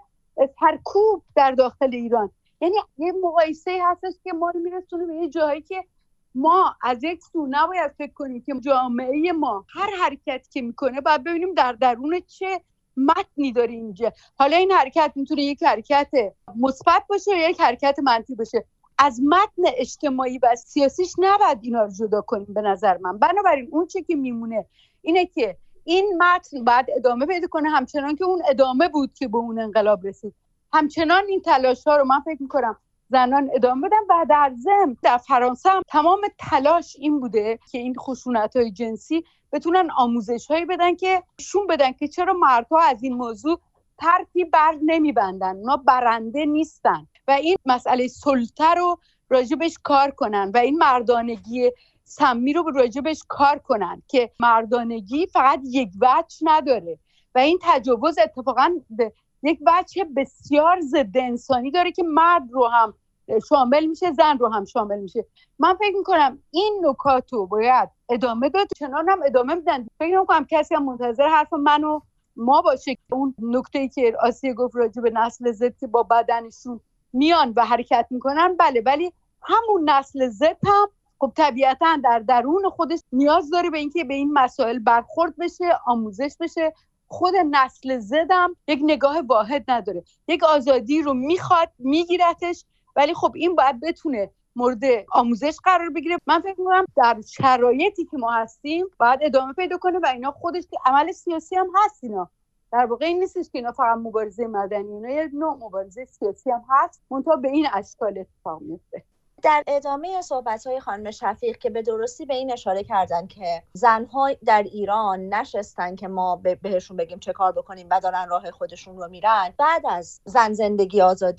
سرکوب در داخل ایران. یعنی یه مقایسه هستش که ما رو میرسونه به یه جایی که ما از یک سو نباید فکر کنیم که جامعه ما هر حرکت که میکنه باید ببینیم در درون چه متنی داره اینجا. حالا این حرکت میتونه یک حرکت مثبت باشه یا یک حرکت منفی باشه. از متن اجتماعی و سیاسیش نباید اینا رو جدا کنیم به نظر من. بنابراین اون چه که میمونه اینه که این متن بعد ادامه پیدا کنه، همچنان که اون ادامه بود که به اون انقلاب رسید. همچنان این تلاش‌ها رو من فکر می‌کنم زنان ادامه بدن و در ضمن در فرانسه هم تمام تلاش این بوده که این خشونت‌های جنسی بتونن آموزش‌هایی بدن که نشون بدن که چرا مردها از این موضوع طرفی بر نمی‌بندن، اونا برنده نیستن و این مسئله سلطه رو راجبش کار کنن و این مردانگی سمی رو راجبش کار کنن که مردانگی فقط یک وجه نداره و این تجاوز اتفاقا یک وجه بسیار ضد انسانی داره که مرد رو هم شامل میشه، زن رو هم شامل میشه. من فکر میکنم این نکات رو باید ادامه داد، چنان هم ادامه میدن. فکر نمیکنم کسی هم منتظر حرف منو ما باشه که اون نکته‌ای که آسیه گفت راجب نسل زد که با بدنشون میان و حرکت میکنن، بله، ولی همون نسل زد هم خب طبیعتاً در درون خودش نیاز داره به اینکه به این مسائل برخورد بشه، آموزش بشه. خود نسل زدم یک نگاه واحد نداره، یک آزادی رو میخواد، میگیرتش، ولی خب این باید بتونه مورد آموزش قرار بگیره. من فکر می‌کنم در شرایطی که ما هستیم باید ادامه پیدا کنه و اینا خودش عمل سیاسی هم هست. اینا در واقع این نیستش که اینا فقط مبارزه مدنی، اینا یه نوع مبارزه سیاسی هم هست، منتها به این اشکال اتفاق میفته. در ادامه صحبت‌های خانم شفیق که به درستی به این اشاره کردن که زن‌ها در ایران نشستن که ما بهشون بگیم چه کار بکنیم و دارن راه خودشون رو میرن، بعد از زن زندگی آزادی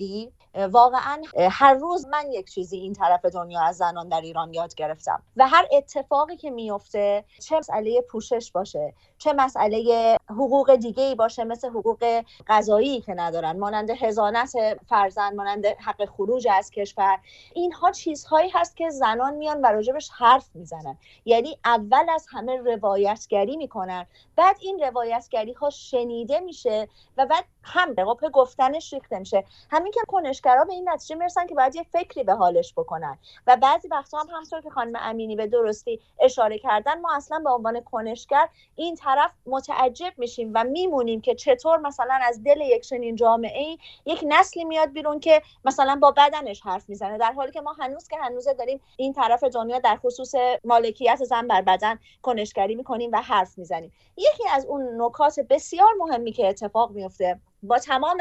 واقعا هر روز من یک چیزی این طرف دنیا از زنان در ایران یاد گرفتم و هر اتفاقی که میفته، چه مسئله پوشش باشه، چه مسئله حقوق دیگه‌ای باشه مثل حقوق قضایی که ندارن، مانند حضانت فرزند، مانند حق خروج از کشور، اینها چیزهایی هست که زنان میان و راجبش حرف میزنن. یعنی اول از همه روایتگری میکنن، بعد این روایتگری ها شنیده میشه و بعد هم به قوه گفتنش ریخته میشه. همین که کنشگرا به این نتیجه میرسن که باید یه فکری به حالش بکنن و بعضی وقتا هم همونطور که خانم امینی به درستی اشاره کردن، ما اصلا به عنوان کنشگر این طرف متعجب میشیم و میمونیم که چطور مثلا از دل یک چنین جامعه یک نسلی میاد بیرون که مثلا با بدنش حرف میزنه، در حالی که ما هنوز که هنوز داریم این طرف دنیا در خصوص مالکیت زن بر بدن کنشگری میکنیم و حرف میزنیم. یکی از اون نکات بسیار مهمی که اتفاق میفته با تمام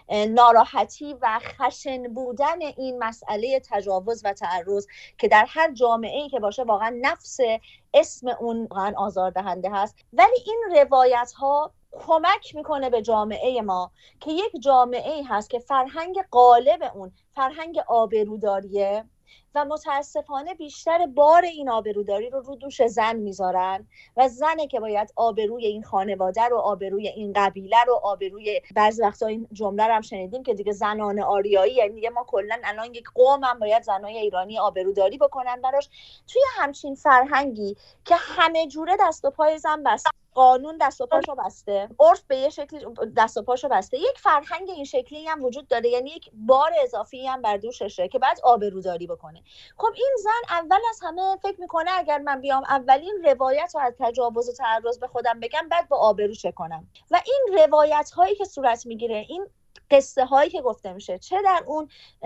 ناراحتی و خشن بودن این مسئله تجاوز و تعرض که در هر جامعه‌ای که باشه واقعا نفس اسم اون واقعا آزاردهنده هست، ولی این روایت ها کمک میکنه به جامعه ما که یک جامعه‌ای هست که فرهنگ غالب اون فرهنگ آبروداریه و متاسفانه بیشتر بار این آبروداری رو رو دوش زن میذارن و زنه که باید آبروی این خانواده رو، آبروی این قبیله رو، آبروی بعضی وقتا این جمله رو هم شنیدیم که دیگه زنان آریایی، یعنی دیگه ما کلا الان یک قوم هم باید زنای ایرانی آبروداری بکنن براش. توی همچین فرهنگی که همه جوره دست و پای زن بسته، قانون دست و پاشو بسته، عرف به یه شکلی دست و پاشو بسته، یک فرهنگ این شکلی هم وجود داره، یعنی یک بار اضافی هم بر دوششه که بعد آبروداری بکنه. خب این زن اول از همه فکر میکنه اگر من بیام اولین روایت رو از تجاوز و تعرض به خودم بگم، بعد با آبرو چه کنم. و این روایت هایی که صورت میگیره، این قصه هایی که گفته میشه، چه در اون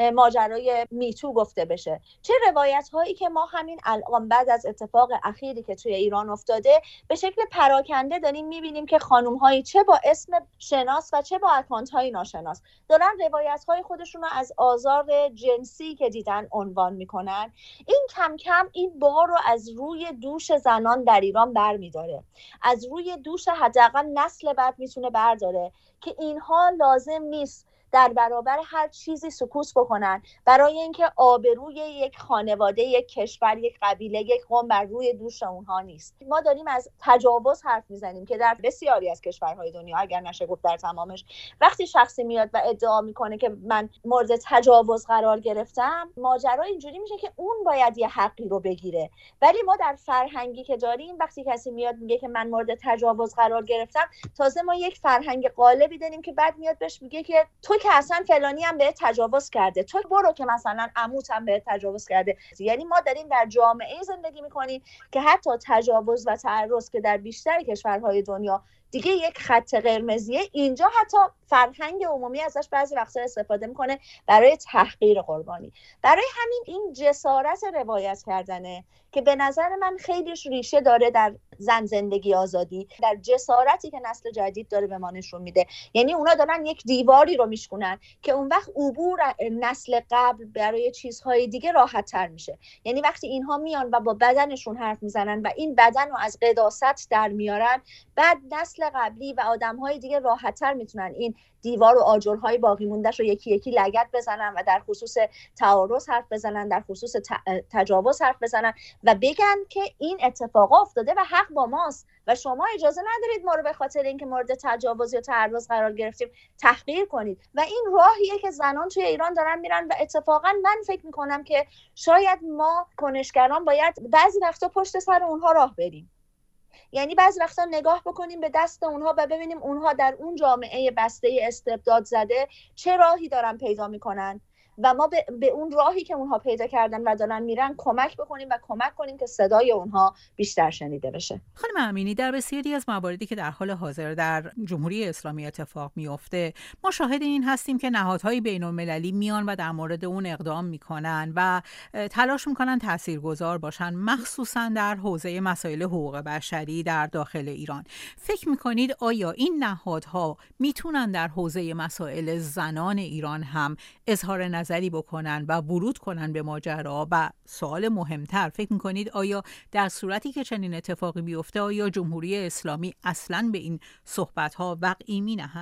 ماجرای میتو گفته بشه، چه روایت هایی که ما همین الان بعد از اتفاق اخیری که توی ایران افتاده به شکل پراکنده داریم میبینیم که خانم هایی چه با اسم شناس و چه با اکانت های ناشناس دارن روایت های خودشون رو از آزار جنسی که دیدن عنوان میکنن. این کم کم این بار رو از روی دوش زنان در ایران برمیداره، از روی دوش حداقل نسل بعد میتونه برداره که اینها لازم نیست در برابر هر چیزی سکوت بکنن برای اینکه آبروی یک خانواده، یک کشور، یک قبیله، یک قوم بر روی دوش اونها نیست. ما داریم از تجاوز حرف میزنیم که در بسیاری از کشورهای دنیا، اگر نشه گفت در تمامش، وقتی شخصی میاد و ادعا میکنه که من مورد تجاوز قرار گرفتم، ماجرا اینجوری میشه که اون باید یه حقی رو بگیره. ولی ما در فرهنگی که داریم، وقتی کسی میاد میگه که من مورد تجاوز قرار گرفتم، تازه ما یک فرهنگ غالبی داریم که بعد میاد بهش میگه که تو که اصلا فلانی هم به تجاوز کرده، تو برو که مثلا عموت هم به تجاوز کرده. یعنی ما داریم در جامعه زندگی میکنیم که حتی تجاوز و تعرض که در بیشتر کشورهای دنیا دیگه یک خط قرمزیه، اینجا حتی فرهنگ عمومی ازش بعضی وقتا استفاده میکنه برای تحقیر قربانی. برای همین این جسارت روایت کردنه که به نظر من خیلیش ریشه داره در زن زندگی آزادی، در جسارتی که نسل جدید داره به ما نشون میده. یعنی اونا دارن یک دیواری رو میشکنن که اون وقت عبور نسل قبل برای چیزهای دیگه راحت تر میشه. یعنی وقتی اینها میان و با بدنشون حرف میزنن و این بدن رو از قداست در میارن، بعد نسل قبلی و آدمهای دیگه راحت تر میتونن این دیوار و آجرهای باقی مونده‌اش رو یکی یکی لگد بزنن و در خصوص تعارض حرف بزنن، در خصوص تجاوز حرف بزنن و بگن که این اتفاق افتاده و حق با ماست و شما اجازه ندارید ما رو به خاطر اینکه مورد تجاوز یا تعرض قرار گرفتیم تحقیر کنید. و این راهیه که زنان توی ایران دارن میرن و اتفاقا من فکر میکنم که شاید ما کنشگران باید بعضی وقتا پشت سر اونها راه بریم. یعنی بعضی وقتا نگاه بکنیم به دست اونها و ببینیم اونها در اون جامعه بسته استبداد زده چه راهی دارن پیدا میکنن و ما به, به اون راهی که اونها پیدا کردن و دارن میرن کمک بکنیم و کمک کنیم که صدای اونها بیشتر شنیده بشه. خانم امینی، در بسیاری از مواردی که در حال حاضر در جمهوری اسلامی اتفاق میفته، ما شاهد این هستیم که نهادهای بین‌المللی میان و در مورد اون اقدام میکنن و تلاش میکنن تاثیرگذار باشن، مخصوصا در حوزه مسائل حقوق بشری در داخل ایران. فکر میکنید آیا این نهادها میتونن در حوزه مسائل زنان ایران هم اظهار نظری بکنن و ورود کنن به ماجرا؟ و سوال مهمتر، فکر میکنید آیا در صورتی که چنین اتفاقی بیفته، آیا جمهوری اسلامی اصلاً به این صحبت‌ها وقعی می‌نهد؟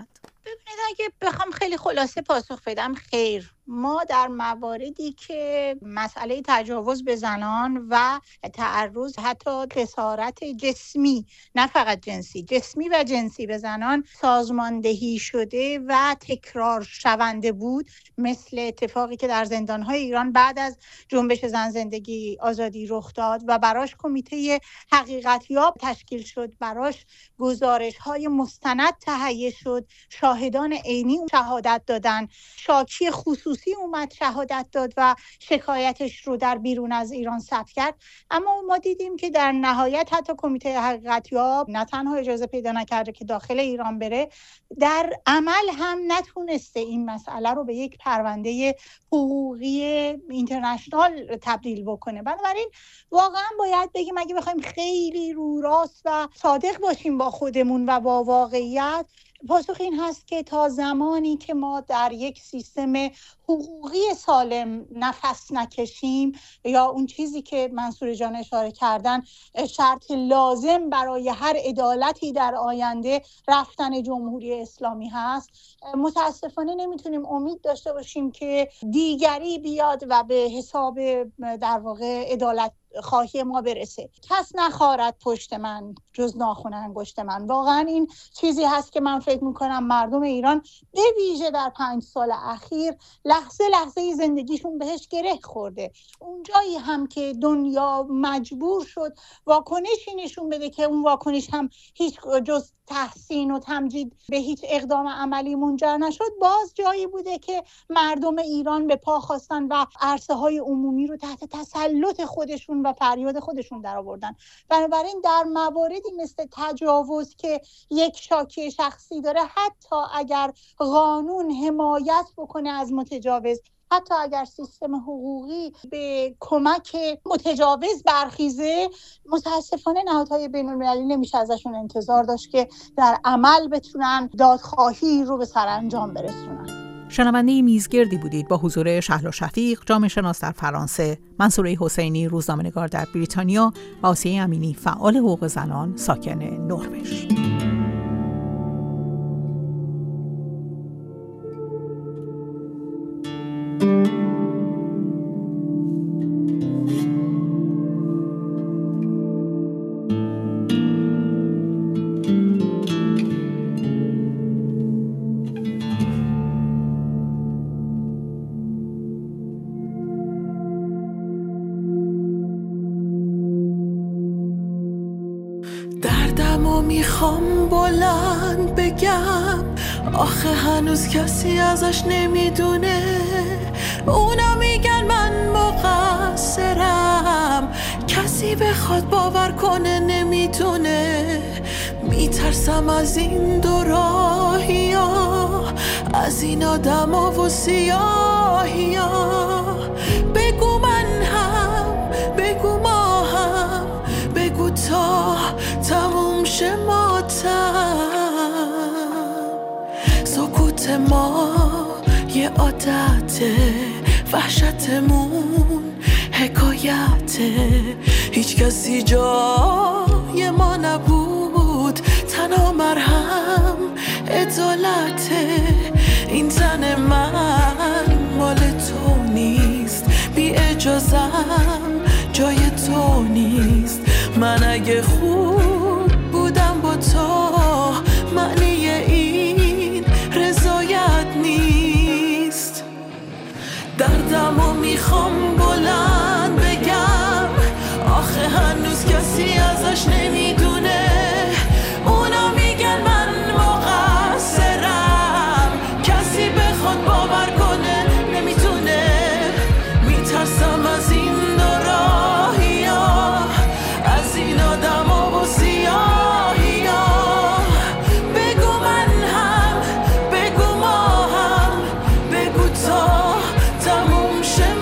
ببینید اگه بخوام خیلی خلاصه پاسخ بدم، خیر. ما در مواردی که مسئله تجاوز به زنان و تعرض حتی خسارت جسمی، نه فقط جنسی، جسمی و جنسی به زنان سازماندهی شده و تکرار شونده بود، مثل اتفاقی که در زندان‌های ایران بعد از جنبش زن زندگی آزادی رخ داد و براش کمیته حقیقتیاب تشکیل شد، براش گزارش‌های مستند تهیه شد، شاهدان عینی شهادت دادن، شاکی خصوصی اومد شهادت داد و شکایتش رو در بیرون از ایران ثبت کرد. اما ما دیدیم که در نهایت حتی کمیته حقیقتیاب نه تنها اجازه پیدا نکرده که داخل ایران بره، در عمل هم نتونسته این مسئله رو به یک پرونده حقوقی اینترنشنال تبدیل بکنه. بنابراین واقعا باید بگیم اگه بخوایم خیلی رو راست و صادق باشیم با خودمون و با واقعیت، پاسخ این هست که تا زمانی که ما در یک سیستم حقوقی سالم نفس نکشیم، یا اون چیزی که منصور جان اشاره کردن شرط لازم برای هر عدالتی در آینده رفتن جمهوری اسلامی هست، متاسفانه نمیتونیم امید داشته باشیم که دیگری بیاد و به حساب در واقع عدالت خواهی ما برسه. کس نخارد پشت من جز ناخن انگشت من. واقعا این چیزی هست که من فکر میکنم مردم ایران به ویژه در پنج سال اخیر لحظه لحظه زندگیشون بهش گره خورده. اونجایی هم که دنیا مجبور شد واکنشی نشون بده که اون واکنش هم هیچ جز تحسین و تمجید به هیچ اقدام عملی منجر نشد، باز جایی بوده که مردم ایران به پا خواستن و عرصه های عمومی رو تحت تسلط خودشون و فریاد خودشون در آوردن. بنابراین در مواردی مثل تجاوز که یک شاکی شخصی داره، حتی اگر قانون حمایت بکنه از متجاوز، حتی اگر سیستم حقوقی به کمک متجاوز برخیزه، متاسفانه نهادهای بین‌المللی نمیشه ازشون انتظار داشت که در عمل بتونن دادخواهی رو به سرانجام برسونن. شنونده میزگردی بودید با حضور شهلا شفیق، جامعه شناس در فرانسه، منصوره حسینی، روزنامه‌نگار در بریتانیا و آسیه امینی، فعال حقوق زنان ساکن نروژ. دردمو میخوام بلند بگم، آخه هنوز کسی ازش نمیدونه. اونا میگن من مقصرم، کسی بخواد باور کنه نمیتونه. میترسم از این دو راهیا، از این آدما و سیاهیا. بگو من هم، بگو ما هم، بگو تا تموم شه ماتم. سکوت ما یه عادته، وحشتمون حکایته. هیچ کسی جای ما نبود، تنها مرهم عدالته. این تن من مال تو نیست، بی اجازم جای تو نیست. من اگه خوب بودم با تو، معنی این رضایت نیست. دردمو میخوام بلند بگم، آخه هنوز کسی ازش نمیدونه. اونا میگن من مقصرم، کسی بخواد باور کنه نمیتونه. میترسم از این دو راهیا، از این آدما و سیاهیا. بگو من هم، بگو ما هم، بگو تا تموم شه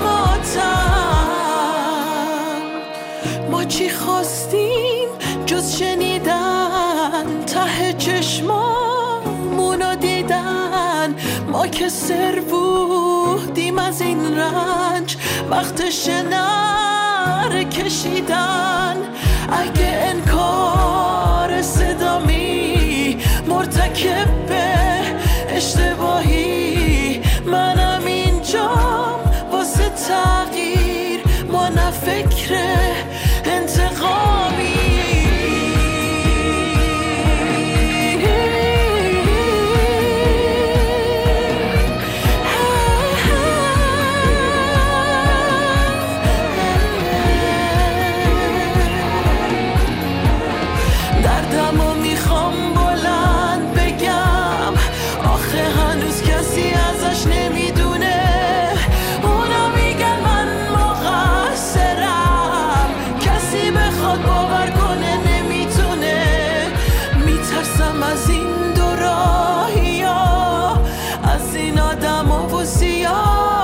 ماتم. ما چی خواستیم جز شنیدن، ته چشمامونو دیدن. ما که سر بودیم از این رنج، وقتش نره کشیدن. اگه انکار صدامی مرتکب به اشتباهی، منم اینجام واسه تغییر، ما نه فکر انتقامی. دردمو میخوام بلند بگم، آخه هنوز کسی ازش نمیدونه. اونا میگن من مقصرم، کسی بخواد باور کنه نمیتونه. میترسم از این دو راهیا، از این آدم و زیاد